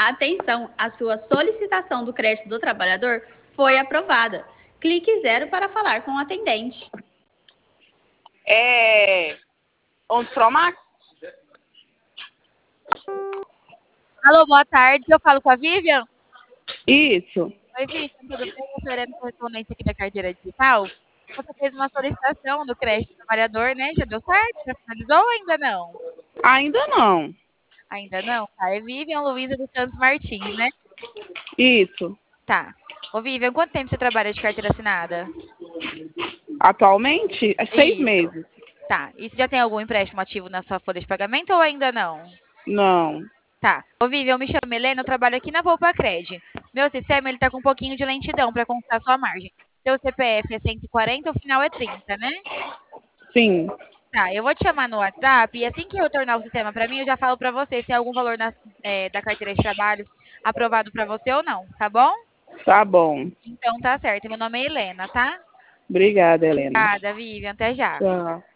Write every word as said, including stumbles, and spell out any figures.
Atenção, a sua solicitação do crédito do trabalhador foi aprovada. Clique zero para falar com o atendente. É... Onde Promax? Alô, boa tarde. Eu falo com a Vivian? Isso. Oi, Vivian, tudo bem? Eu sou Helena, correspondente aqui da carteira digital. Você fez uma solicitação do crédito do trabalhador, né? Já deu certo? Já finalizou ou ainda não? Ainda não. Ainda não? Tá. É Vivian Luiza dos Santos Martins, né? Isso. Tá. Ô, Vivian, quanto tempo você trabalha de carteira assinada? Atualmente, é seis Isso. meses. Tá. E você já tem algum empréstimo ativo na sua folha de pagamento ou ainda não? Não. Tá. Ô, Vivian, eu me chamo Helena, eu trabalho aqui na Volpacred. Meu sistema, ele tá com um pouquinho de lentidão para consultar sua margem. Seu C P F é cento e quarenta, o final é trinta, né? Sim. Tá, eu vou te chamar no WhatsApp e assim que retornar o sistema para mim, eu já falo para você se é algum valor na- é, da carteira de trabalho aprovado para você ou não, tá bom? Tá bom. Então tá certo. Meu nome é Helena, tá? Obrigada, Helena. Obrigada, Vivian. Até já. Tchau.